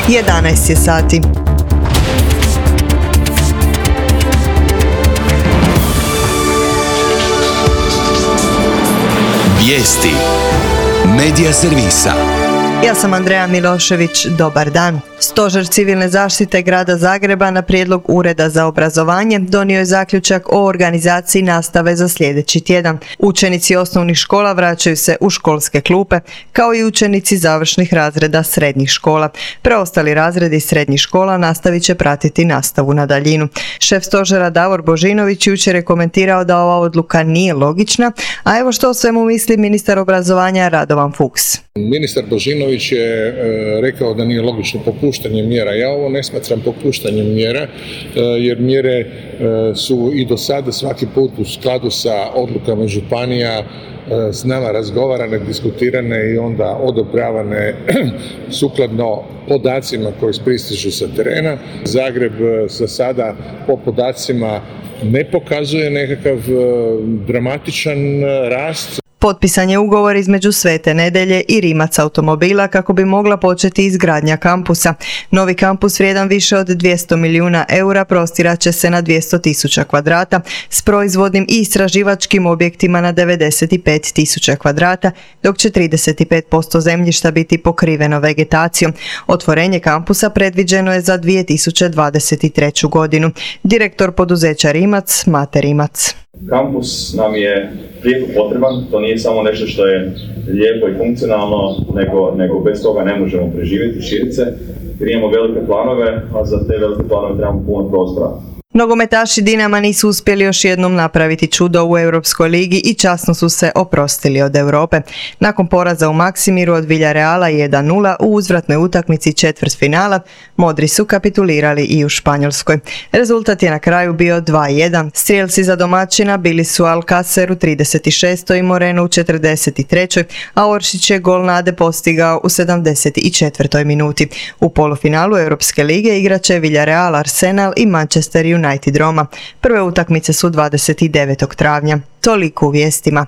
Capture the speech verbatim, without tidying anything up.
jedanaest je sati. Vijesti Medija servisa. Ja sam Andreja Milošević, dobar dan. Stožer civilne zaštite grada Zagreba na prijedlog Ureda za obrazovanje donio je zaključak o organizaciji nastave za sljedeći tjedan. Učenici osnovnih škola vraćaju se u školske klupe, kao i učenici završnih razreda srednjih škola. Preostali razredi srednjih škola nastavit će pratiti nastavu na daljinu. Šef stožera Davor Božinović jučer je komentirao da ova odluka nije logična, a evo što o svemu misli ministar obrazovanja Radovan Fuchs. Ministar Božinović je e, rekao da nije logično popuštanje mjera. Ja ovo ne smatram popuštanjem mjera, e, jer mjere e, su i do sada svaki put u skladu sa odlukama županija e, s nama razgovarane, diskutirane i onda odobravane sukladno podacima koji pristižu sa terena. Zagreb za sada po podacima ne pokazuje nekakav e, dramatičan rast. Potpisan je ugovor između Svete Nedelje i Rimac automobila kako bi mogla početi izgradnja kampusa. Novi kampus vrijedan više od dvjesto milijuna eura prostirat će se na dvjesto tisuća kvadrata s proizvodnim i istraživačkim objektima na devedeset pet tisuća kvadrata, dok će trideset pet posto zemljišta biti pokriveno vegetacijom. Otvorenje kampusa predviđeno je za dvije tisuće dvadeset treću godinu. Direktor poduzeća Rimac, Mate Rimac. Kampus nam je prijeko potreban, to nije samo nešto što je lijepo i funkcionalno, nego, nego bez toga ne možemo preživjeti, širiti se, jer imamo velike planove, a za te velike planove trebamo puno prostora. Nogometaši Dinama nisu uspjeli još jednom napraviti čudo u Europskoj ligi i časno su se oprostili od Europe. Nakon poraza u Maksimiru od Villareala jedan nula u uzvratnoj utakmici četvrtfinala, modri su kapitulirali i u Španjolskoj. Rezultat je na kraju bio dva jedan. Strijelci za domaćina bili su Alcacer u trideset šestoj i Moreno u četrdeset trećoj, a Oršić je gol nade postigao u sedamdeset četvrtoj minuti. U polufinalu Europske lige igraće Villareal, Arsenal i Manchester United United Roma. Prve utakmice su dvadeset devetog travnja. Toliko u vijestima.